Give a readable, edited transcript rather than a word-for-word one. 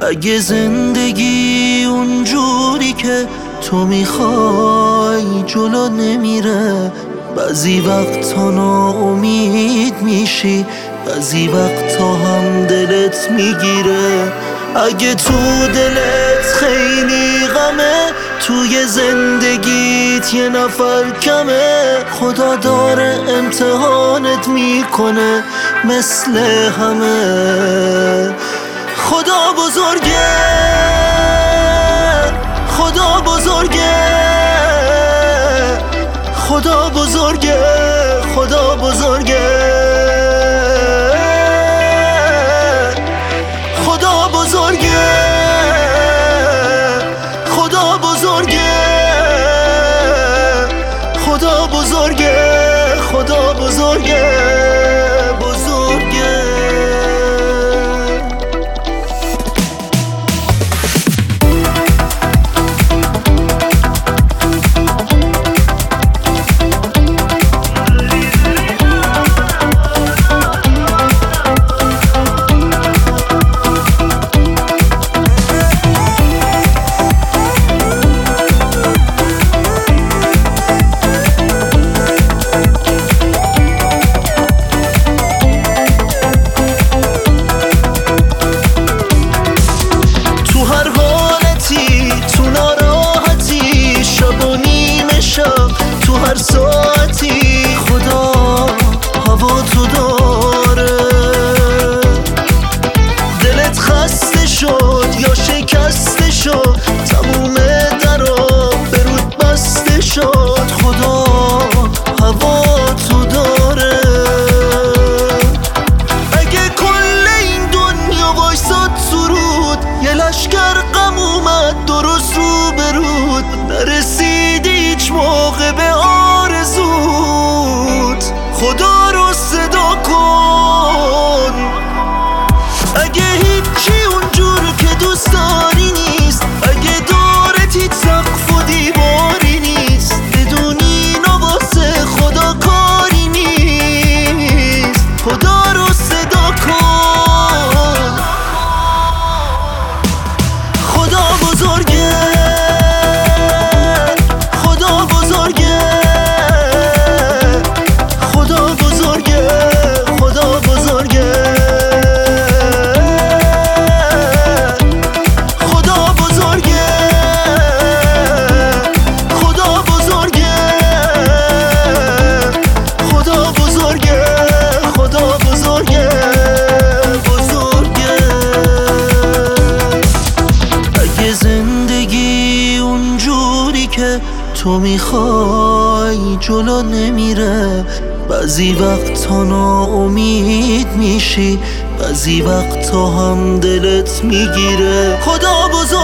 اگه زندگی اونجوری که تو میخوای جلو نمیره، بعضی وقتا ناامید میشی، بعضی وقتا هم دلت میگیره. اگه تو دلت خیلی غمه، توی زندگیت یه نفر کمه، خدا داره امتحانت میکنه مثل همه. خدا بزرگه، خدا بزرگه، خدا بزرگه، خدا بزرگه، خدا بزرگه، خدا بزرگه، خدا بزرگه، خدا بزرگه، بزرگه. تو هر ساعتی خدا هوا تو داره. دلت خسته شد یا شکسته شد، تموم درا به رود بسته شد، خدا هوا تو داره. اگه کل این دنیا وایساد سرود، یه لشکر غم اومد درست رو به رود، نرسیدی هیچ موقع به آرزوت، خدا رو صدا کن. اگه هیچی اونجور که دوست داری نیست، اگه دارت هیچ سقف و دیواری نیست، بدونی نواسه خدا کاری نیست، خدا رو صدا کن. خدا بزرگه، خدا بزرگه، خدا بزرگه، خدا بزرگه، خدا بزرگه، خدا بزرگه، خدا بزرگه، خدا بزرگه، بزرگه. اگه زندگی اونجوری که تو میخوای جلو نمیره، بعضی وقتا ناامید میشی، بعضی وقتا هم دلت میگیره. خدا بزرگه،